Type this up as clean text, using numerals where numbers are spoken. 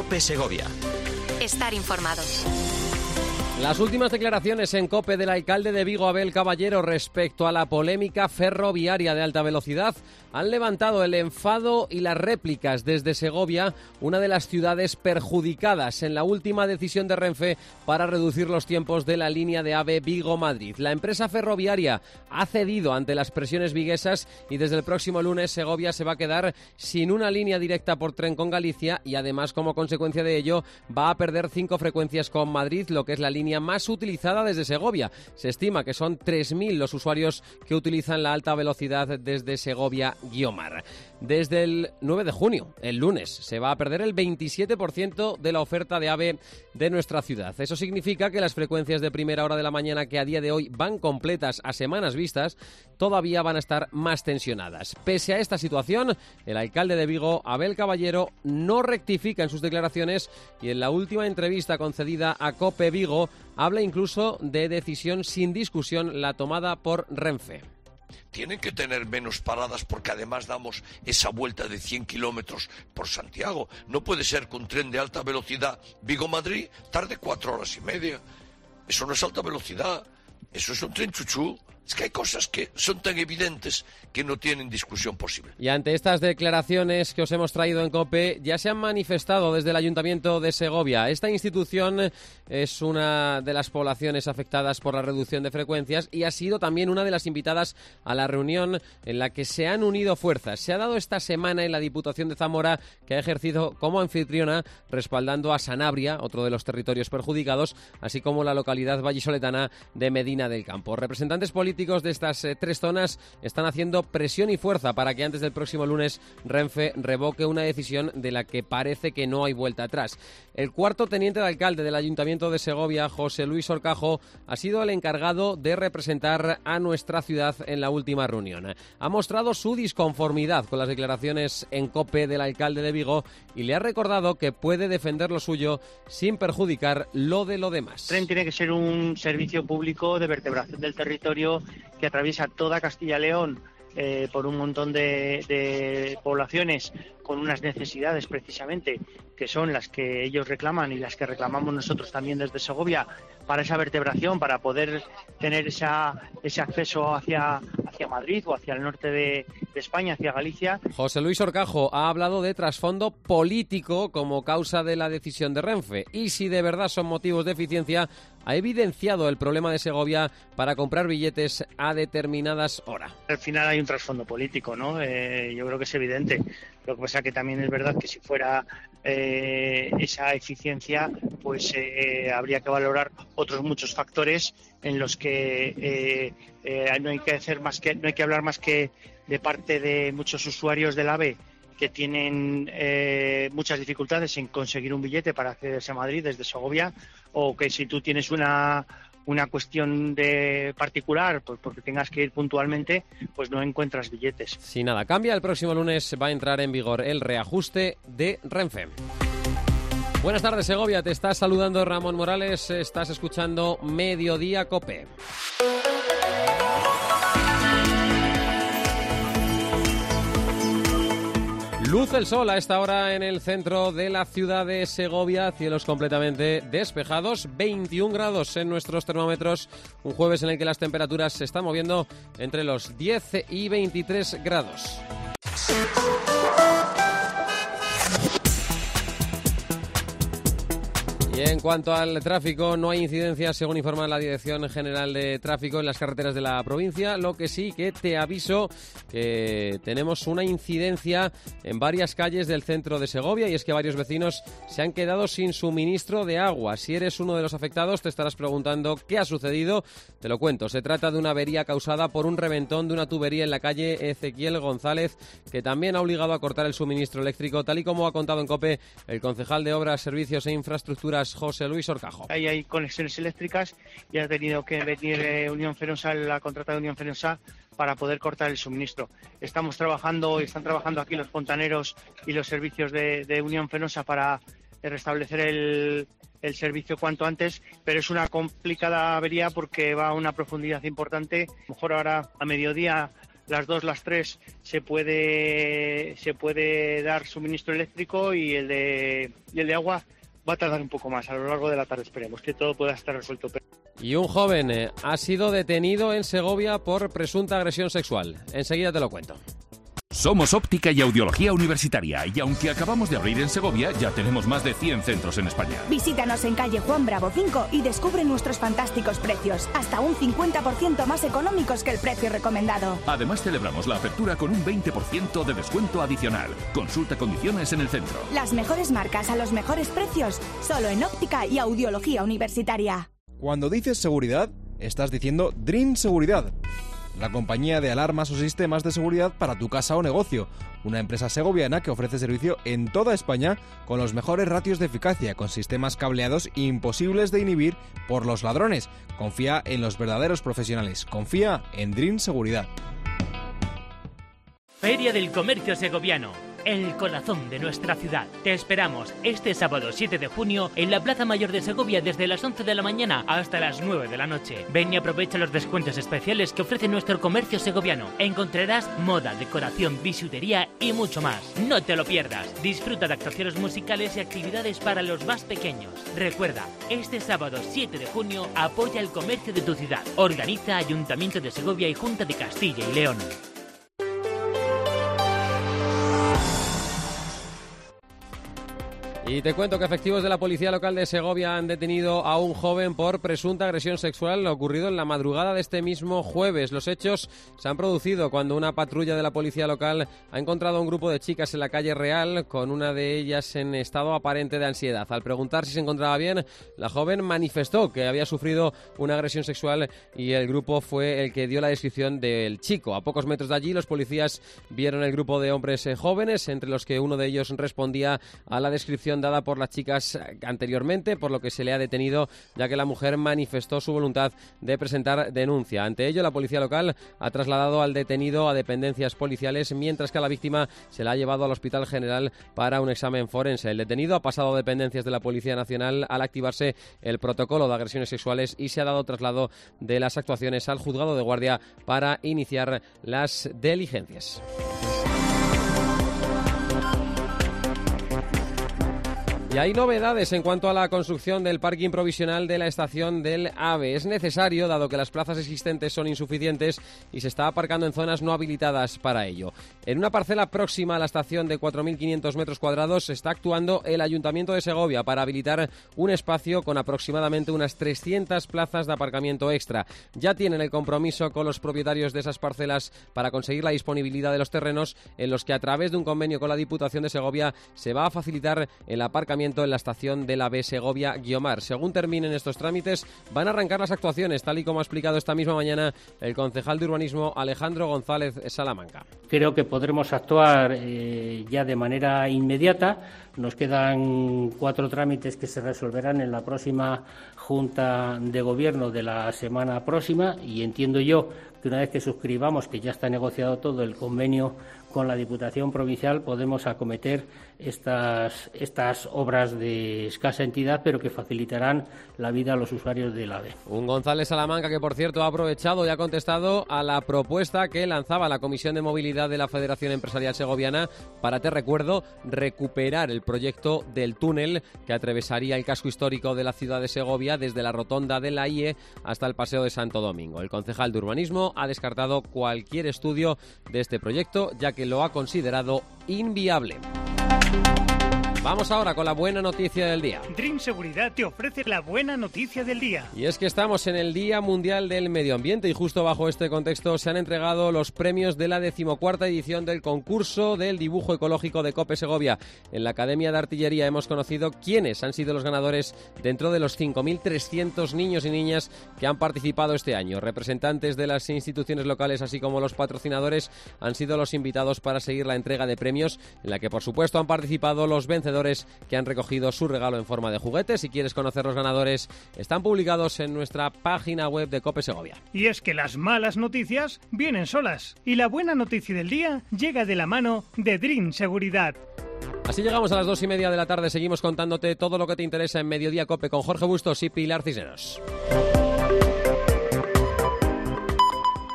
COPE Segovia. Estar informados. Las últimas declaraciones en COPE del alcalde de Vigo, Abel Caballero, respecto a la polémica ferroviaria de alta velocidad han levantado el enfado y las réplicas desde Segovia, una de las ciudades perjudicadas en la última decisión de Renfe para reducir los tiempos de la línea de AVE Vigo-Madrid. La empresa ferroviaria ha cedido ante las presiones viguesas y desde el próximo lunes Segovia se va a quedar sin una línea directa por tren con Galicia y además, como consecuencia de ello, va a perder 5 frecuencias con Madrid, lo que es la línea más utilizada desde Segovia. Se estima que son 3.000 los usuarios que utilizan la alta velocidad desde Segovia-Guiomar. Desde el 9 de junio, el lunes, se va a perder el 27% de la oferta de AVE de nuestra ciudad. Eso significa que las frecuencias de primera hora de la mañana, que a día de hoy van completas a semanas vistas, todavía van a estar más tensionadas. Pese a esta situación, el alcalde de Vigo, Abel Caballero, no rectifica en sus declaraciones y en la última entrevista concedida a COPE Vigo habla incluso de decisión sin discusión, la tomada por Renfe. Tienen que tener menos paradas porque además damos esa vuelta de 100 kilómetros por Santiago. No puede ser que un tren de alta velocidad Vigo-Madrid tarde 4 horas y media. Eso no es alta velocidad, eso es un tren chuchú. Es que hay cosas que son tan evidentes que no tienen discusión posible. Y ante estas declaraciones que os hemos traído en COPE, ya se han manifestado desde el Ayuntamiento de Segovia. Esta institución es una de las poblaciones afectadas por la reducción de frecuencias y ha sido también una de las invitadas a la reunión en la que se han unido fuerzas. Se ha dado esta semana en la Diputación de Zamora, que ha ejercido como anfitriona, respaldando a Sanabria, otro de los territorios perjudicados, así como la localidad vallisoletana de Medina del Campo. Representantes políticos de estas 3 zonas están haciendo presión y fuerza para que antes del próximo lunes Renfe revoque una decisión de la que parece que no hay vuelta atrás. El cuarto teniente de alcalde del Ayuntamiento de Segovia, José Luis Orcajo, ha sido el encargado de representar a nuestra ciudad en la última reunión. Ha mostrado su disconformidad con las declaraciones en COPE del alcalde de Vigo y le ha recordado que puede defender lo suyo sin perjudicar lo de lo demás. El tren tiene que ser un servicio público de vertebración del territorio que atraviesa toda Castilla y León por un montón de poblaciones con unas necesidades precisamente que son las que ellos reclaman y las que reclamamos nosotros también desde Segovia para esa vertebración, para poder tener ese acceso hacia Madrid o hacia el norte de España, hacia Galicia. José Luis Orcajo ha hablado de trasfondo político como causa de la decisión de Renfe y si de verdad son motivos de eficiencia, ha evidenciado el problema de Segovia para comprar billetes a determinadas horas. Al final hay un trasfondo político, ¿no? Yo creo que es evidente. Lo que pasa que también es verdad que si fuera esa eficiencia, pues habría que valorar otros muchos factores en los que no hay que hablar más que de parte de muchos usuarios del AVE que tienen muchas dificultades en conseguir un billete para accederse a Madrid desde Segovia, o que si tú tienes una cuestión de particular, pues porque tengas que ir puntualmente, pues no encuentras billetes. Si nada cambia, el próximo lunes va a entrar en vigor el reajuste de Renfe. Buenas tardes, Segovia. Te está saludando Ramón Morales. Estás escuchando Mediodía COPE. Luce el sol a esta hora en el centro de la ciudad de Segovia, cielos completamente despejados, 21 grados en nuestros termómetros, un jueves en el que las temperaturas se están moviendo entre los 10 y 23 grados. Y en cuanto al tráfico, no hay incidencias según informa la Dirección General de Tráfico en las carreteras de la provincia. Lo que sí que te aviso que tenemos una incidencia en varias calles del centro de Segovia y es que varios vecinos se han quedado sin suministro de agua. Si eres uno de los afectados te estarás preguntando qué ha sucedido. Te lo cuento, se trata de una avería causada por un reventón de una tubería en la calle Ezequiel González que también ha obligado a cortar el suministro eléctrico, tal y como ha contado en COPE el concejal de Obras, Servicios e Infraestructuras, José Luis Orcajo. Ahí hay conexiones eléctricas y ha tenido que venir Unión Fenosa, la contrata de Unión Fenosa, para poder cortar el suministro. Están trabajando aquí los fontaneros y los servicios de Unión Fenosa para restablecer el servicio cuanto antes, pero es una complicada avería porque va a una profundidad importante. A lo mejor ahora a mediodía las 2, las 3 se puede dar suministro eléctrico y el de agua va a tardar un poco más. A lo largo de la tarde esperemos que todo pueda estar resuelto. Y un joven ha sido detenido en Segovia por presunta agresión sexual. Enseguida te lo cuento. Somos Óptica y Audiología Universitaria y aunque acabamos de abrir en Segovia, ya tenemos más de 100 centros en España. Visítanos en calle Juan Bravo 5 y descubre nuestros fantásticos precios, hasta un 50% más económicos que el precio recomendado. Además celebramos la apertura con un 20% de descuento adicional. Consulta condiciones en el centro. Las mejores marcas a los mejores precios, solo en Óptica y Audiología Universitaria. Cuando dices seguridad, estás diciendo Dream Seguridad, la compañía de alarmas o sistemas de seguridad para tu casa o negocio. Una empresa segoviana que ofrece servicio en toda España con los mejores ratios de eficacia, con sistemas cableados imposibles de inhibir por los ladrones. Confía en los verdaderos profesionales. Confía en Dream Seguridad. Feria del Comercio Segoviano, el corazón de nuestra ciudad. Te esperamos este sábado 7 de junio en la Plaza Mayor de Segovia desde las 11 de la mañana hasta las 9 de la noche. Ven y aprovecha los descuentos especiales que ofrece nuestro comercio segoviano. Encontrarás moda, decoración, bisutería y mucho más. No te lo pierdas. Disfruta de actuaciones musicales y actividades para los más pequeños. Recuerda, este sábado 7 de junio apoya el comercio de tu ciudad. Organiza Ayuntamiento de Segovia y Junta de Castilla y León. Y te cuento que efectivos de la Policía Local de Segovia han detenido a un joven por presunta agresión sexual ocurrido en la madrugada de este mismo jueves. Los hechos se han producido cuando una patrulla de la Policía Local ha encontrado a un grupo de chicas en la calle Real, con una de ellas en estado aparente de ansiedad. Al preguntar si se encontraba bien, la joven manifestó que había sufrido una agresión sexual y el grupo fue el que dio la descripción del chico. A pocos metros de allí, los policías vieron el grupo de hombres jóvenes, entre los que uno de ellos respondía a la descripción dada por las chicas anteriormente, por lo que se le ha detenido, ya que la mujer manifestó su voluntad de presentar denuncia. Ante ello, la policía local ha trasladado al detenido a dependencias policiales, mientras que a la víctima se la ha llevado al Hospital General para un examen forense. El detenido ha pasado a dependencias de la Policía Nacional al activarse el protocolo de agresiones sexuales y se ha dado traslado de las actuaciones al juzgado de guardia para iniciar las diligencias. Y hay novedades en cuanto a la construcción del parking provisional de la estación del AVE. Es necesario, dado que las plazas existentes son insuficientes y se está aparcando en zonas no habilitadas para ello. En una parcela próxima a la estación de 4.500 metros cuadrados está actuando el Ayuntamiento de Segovia para habilitar un espacio con aproximadamente unas 300 plazas de aparcamiento extra. Ya tienen el compromiso con los propietarios de esas parcelas para conseguir la disponibilidad de los terrenos, en los que a través de un convenio con la Diputación de Segovia se va a facilitar el aparcamiento en la estación de la B Segovia-Guiomar. Según terminen estos trámites, van a arrancar las actuaciones, tal y como ha explicado esta misma mañana el concejal de urbanismo Alejandro González Salamanca. Creo que podremos actuar ya de manera inmediata. Nos quedan 4 trámites que se resolverán en la próxima Junta de Gobierno de la semana próxima, y entiendo yo que una vez que suscribamos, que ya está negociado todo, el convenio con la Diputación Provincial, podemos acometer estas obras de escasa entidad, pero que facilitarán la vida a los usuarios del AVE. Un González Salamanca que, por cierto, ha aprovechado y ha contestado a la propuesta que lanzaba la Comisión de Movilidad de la Federación Empresarial Segoviana para, te recuerdo, recuperar el proyecto del túnel que atravesaría el casco histórico de la ciudad de Segovia desde la rotonda de la IE hasta el Paseo de Santo Domingo. El concejal de urbanismo ha descartado cualquier estudio de este proyecto, ya que lo ha considerado inviable. Vamos ahora con la buena noticia del día. Dream Seguridad te ofrece la buena noticia del día. Y es que estamos en el Día Mundial del Medio Ambiente y justo bajo este contexto se han entregado los premios de la 14ª edición del concurso del dibujo ecológico de COPE Segovia. En la Academia de Artillería hemos conocido quiénes han sido los ganadores dentro de los 5.300 niños y niñas que han participado este año. Representantes de las instituciones locales, así como los patrocinadores, han sido los invitados para seguir la entrega de premios, en la que por supuesto han participado los vencedores que han recogido su regalo en forma de juguete. Si quieres conocer los ganadores, están publicados en nuestra página web de COPE Segovia. Y es que las malas noticias vienen solas y la buena noticia del día llega de la mano de Dream Seguridad. Así llegamos a las 2:30 de la tarde. Seguimos contándote todo lo que te interesa en Mediodía COPE con Jorge Bustos y Pilar Cisneros.